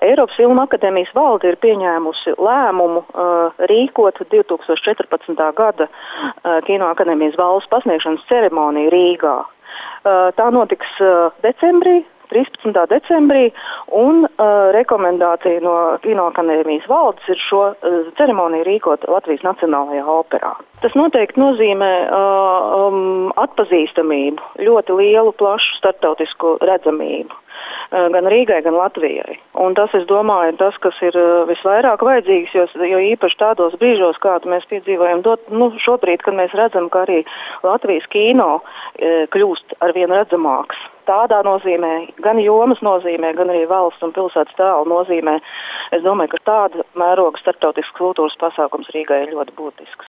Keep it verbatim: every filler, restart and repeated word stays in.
Eiropas Filmu akadēmijas valde ir pieņēmusi lēmumu uh, rīkot divi tūkstoši četrpadsmitā gada uh, Kino akadēmijas balvas pasniegšanas ceremoniju Rīgā. Uh, tā notiks uh, decembrī, trīspadsmitā decembrī, un uh, rekomendācija no Kino akadēmijas valdes ir šo uh, ceremoniju rīkot Latvijas Nacionālajā operā. Tas noteikti nozīmē uh, um, atpazīstamību, ļoti lielu, plašu starptautisku redzamību. Gan Rīgai, gan Latvijai. Un tas, es domāju, ir tas, kas ir visvairāk vajadzīgs, jo, jo īpaši tādos brīžos, kādu mēs piedzīvojam dot, nu, šobrīd, kad mēs redzam, ka arī Latvijas kino e, kļūst arvien redzamāks. Tādā nozīmē, gan jomas nozīmē, gan arī valsts un pilsētas tēlu nozīmē. Es domāju, ka tāda mēroga starptautisks kultūras pasākums Rīgai ir ļoti būtisks.